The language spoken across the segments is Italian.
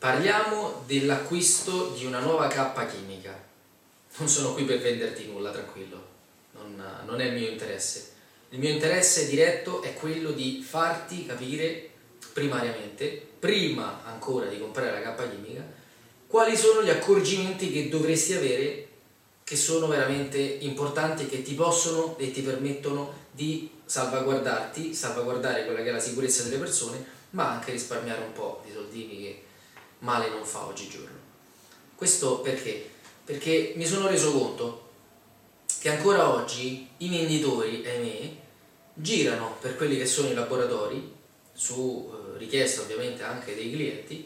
Parliamo dell'acquisto di una nuova cappa chimica. Non sono qui per venderti nulla, tranquillo, non è il mio interesse. Il mio interesse diretto è quello di farti capire primariamente, prima ancora di comprare la cappa chimica, quali sono gli accorgimenti che dovresti avere, che sono veramente importanti, che ti possono e ti permettono di salvaguardare quella che è la sicurezza delle persone, ma anche risparmiare un po' di soldini che male non fa oggigiorno. Questo perché? Perché mi sono reso conto che ancora oggi i venditori, ahimè, girano per quelli che sono i laboratori, su richiesta ovviamente anche dei clienti,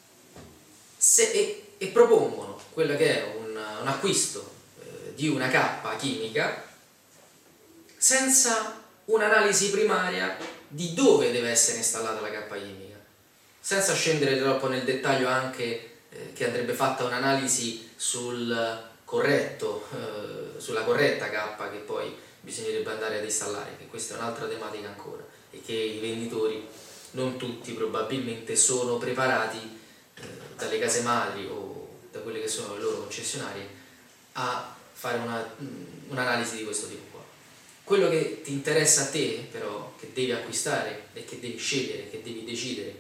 e propongono quello che è un acquisto di una cappa chimica senza un'analisi primaria di dove deve essere installata la cappa chimica, senza scendere troppo nel dettaglio anche che andrebbe fatta un'analisi sulla corretta cappa che poi bisognerebbe andare ad installare, che questa è un'altra tematica ancora, e che i venditori, non tutti probabilmente, sono preparati dalle case madri o da quelle che sono le loro concessionarie a fare un'analisi di questo tipo qua. Quello che ti interessa a te però, che devi acquistare e che devi scegliere, che devi decidere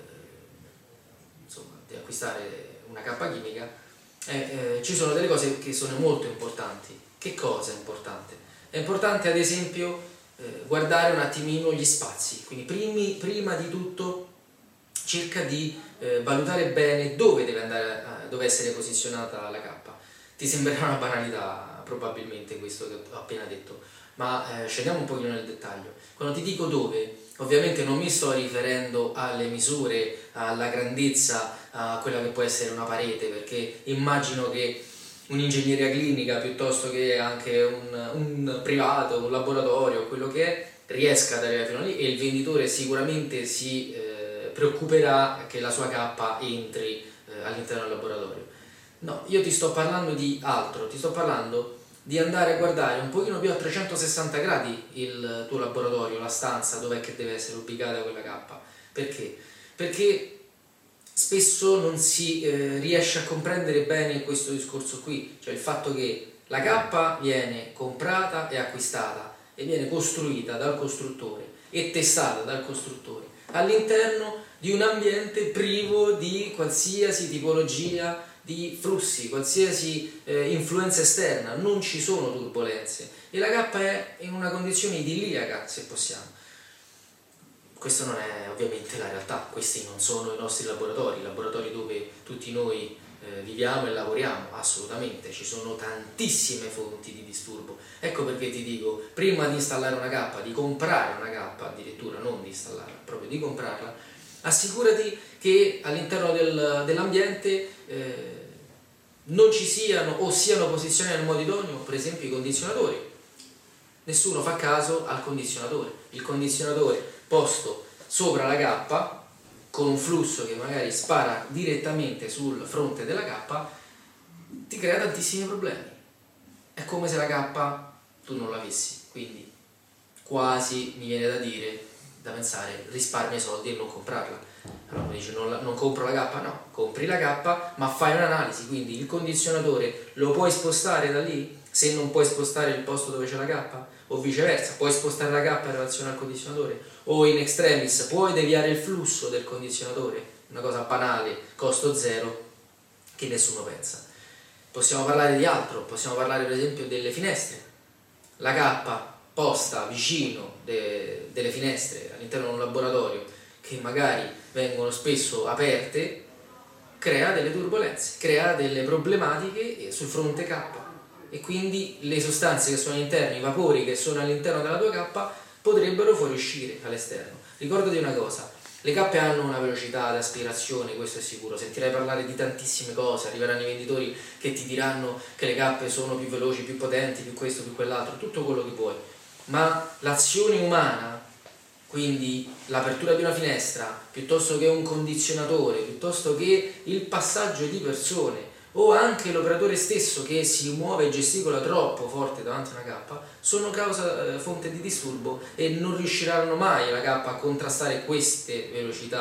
di acquistare una cappa chimica, ci sono delle cose che sono molto importanti. Che cosa è importante? È importante ad esempio guardare un attimino gli spazi, quindi prima di tutto cerca di valutare bene dove deve essere posizionata la cappa. Ti sembrerà una banalità probabilmente questo che ho appena detto, ma scendiamo un pochino nel dettaglio. Quando ti dico dove, ovviamente non mi sto riferendo alle misure, alla grandezza, a quella che può essere una parete, perché immagino che un'ingegneria clinica piuttosto che anche un privato, un laboratorio, quello che è, riesca ad arrivare fino lì, e il venditore sicuramente si preoccuperà che la sua cappa entri all'interno del laboratorio. No, io ti sto parlando di altro, ti sto parlando di andare a guardare un pochino più a 360 gradi il tuo laboratorio, la stanza, dov'è che deve essere ubicata quella cappa. Perché? Perché spesso non si riesce a comprendere bene questo discorso qui, cioè il fatto che la cappa viene comprata e acquistata e viene costruita dal costruttore e testata dal costruttore all'interno di un ambiente privo di qualsiasi tipologia di flussi, qualsiasi influenza esterna, non ci sono turbolenze e la cappa è in una condizione idilliaca, se possiamo. Questa non è ovviamente la realtà, questi non sono i nostri laboratori, i laboratori dove tutti noi viviamo e lavoriamo, assolutamente, ci sono tantissime fonti di disturbo. Ecco perché ti dico, prima di installare una cappa, di comprare una cappa, addirittura non di installarla, proprio di comprarla, assicurati che all'interno dell'ambiente non ci siano o siano posizionati nel modo idoneo, per esempio i condizionatori. Nessuno fa caso al condizionatore. Il condizionatore posto sopra la cappa, con un flusso che magari spara direttamente sul fronte della cappa, ti crea tantissimi problemi. È come se la cappa tu non l'avessi, quindi quasi mi viene da dire, da pensare, risparmia i soldi e non comprarla. Allora mi dice non compro la cappa? No, compri la cappa ma fai un'analisi, quindi il condizionatore lo puoi spostare da lì? Se non puoi spostare il posto dove c'è la cappa, o viceversa, puoi spostare la cappa in relazione al condizionatore, o in extremis puoi deviare il flusso del condizionatore, una cosa banale, costo zero, che nessuno pensa. Possiamo parlare di altro, possiamo parlare per esempio delle finestre. La cappa posta vicino delle finestre all'interno di un laboratorio, che magari vengono spesso aperte, crea delle turbolenze, crea delle problematiche sul fronte K, e quindi le sostanze che sono all'interno, i vapori che sono all'interno della tua cappa potrebbero fuoriuscire all'esterno. Ricordati una cosa, le cappe hanno una velocità di aspirazione, questo è sicuro, sentirai parlare di tantissime cose, arriveranno i venditori che ti diranno che le cappe sono più veloci, più potenti, più questo, più quell'altro, tutto quello che vuoi, ma l'azione umana, quindi l'apertura di una finestra, piuttosto che un condizionatore, piuttosto che il passaggio di persone, o anche l'operatore stesso che si muove e gesticola troppo forte davanti a una cappa, sono fonte di disturbo e non riusciranno mai la cappa a contrastare queste velocità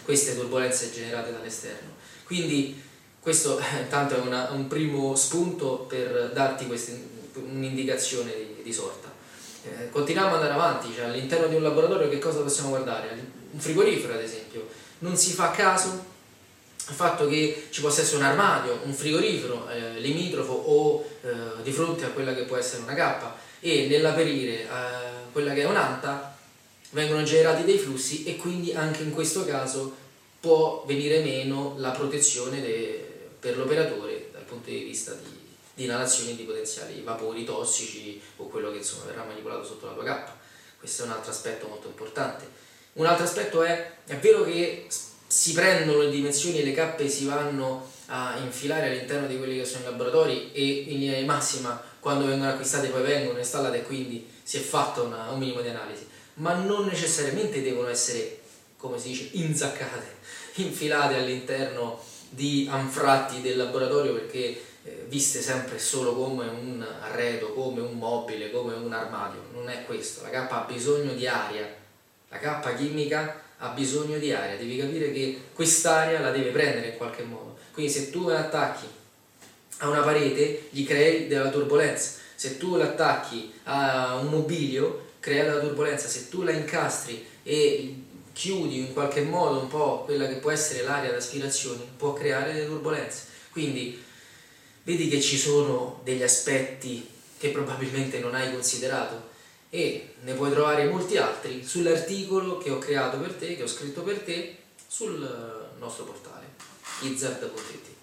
queste turbolenze generate dall'esterno. Quindi questo intanto è un primo spunto per darti un'indicazione di sorta. Continuiamo ad andare avanti, cioè all'interno di un laboratorio che cosa possiamo guardare? Un frigorifero ad esempio, non si fa caso il fatto che ci possa essere un armadio, un frigorifero limitrofo o di fronte a quella che può essere una cappa, e nell'aperire quella che è un'anta vengono generati dei flussi, e quindi anche in questo caso può venire meno la protezione per l'operatore dal punto di vista di inalazioni di potenziali vapori tossici o quello che insomma verrà manipolato sotto la tua cappa. Questo è un altro aspetto molto importante. Un altro aspetto è vero che si prendono le dimensioni e le cappe si vanno a infilare all'interno di quelli che sono i laboratori, e in linea di massima quando vengono acquistate poi vengono installate, e quindi si è fatto un minimo di analisi, ma non necessariamente devono essere, come si dice, inzaccate, infilate all'interno di anfratti del laboratorio, perché viste sempre solo come un arredo, come un mobile, come un armadio. Non è questo. La cappa ha bisogno di aria, la cappa chimica ha bisogno di aria, devi capire che quest'aria la deve prendere in qualche modo. Quindi se tu la attacchi a una parete gli crei della turbolenza, se tu l'attacchi a un mobilio crea della turbolenza, se tu la incastri e chiudi in qualche modo un po' quella che può essere l'area d'aspirazione può creare delle turbolenze. Quindi vedi che ci sono degli aspetti che probabilmente non hai considerato, e ne puoi trovare molti altri sull'articolo che ho creato per te, che ho scritto per te sul nostro portale izzard.it.